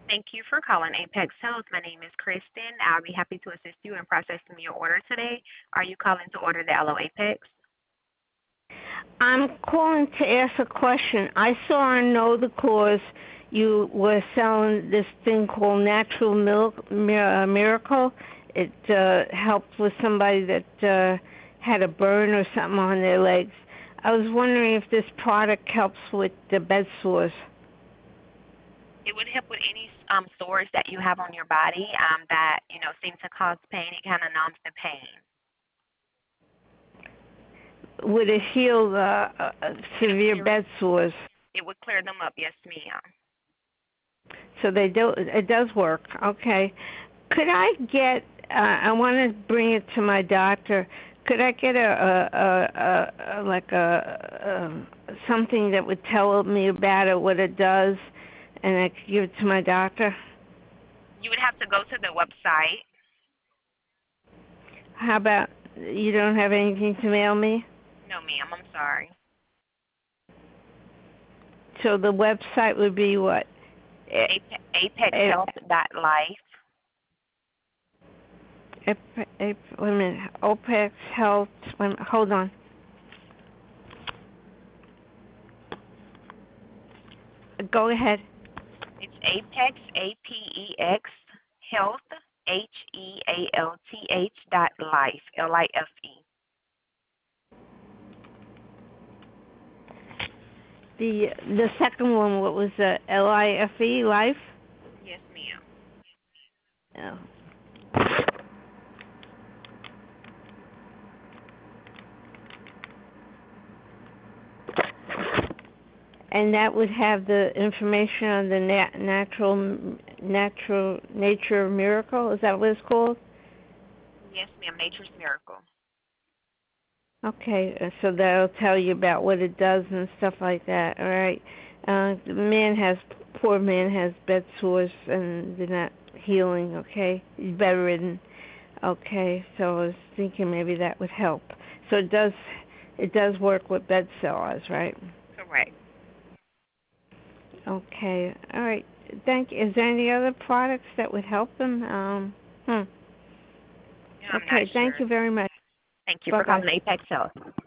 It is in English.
Thank you for calling Apex Health. My name is Kristen. I'll be happy to assist you in processing your order today. Are you calling to order the Aloe Apex? I'm calling to ask a question. I saw on Know the Cause you were selling this thing called Natural Miracle. It helped with somebody that had a burn or something on their legs. I was wondering if this product helps with the bed sores. It would help with any sores that you have on your body that seem to cause pain. It kind of numbs the pain. Would it heal severe bed sores? It would clear them up. Yes, ma'am. So they do. It does work. Okay. Could I get? I want to bring it to my doctor. Could I get something that would tell me about it, what it does, and I could give it to my doctor? You would have to go to the website. How about you don't have anything to mail me? No, ma'am. I'm sorry. So the website would be what? ApexHealth.life. Wait a minute. Apex Health. Hold on. Go ahead. It's Apex, APEX, Health, HEALTH .life, LIFE. The second one, what was the LIFE? Life? Yes, ma'am. Oh. And that would have the information on the nature miracle. Is that what it's called? Yes, ma'am. Nature's Miracle. Okay, so that'll tell you about what it does and stuff like that. All right. The poor man has bed sores and they're not healing. Okay, he's bedridden. Okay, so I was thinking maybe that would help. So it does work with bed sores, right? Correct. Okay, all right. Thank you. Is there any other products that would help them? I'm not Okay, thank sure. you very much. Thank you for Bye-bye. calling Apex Health.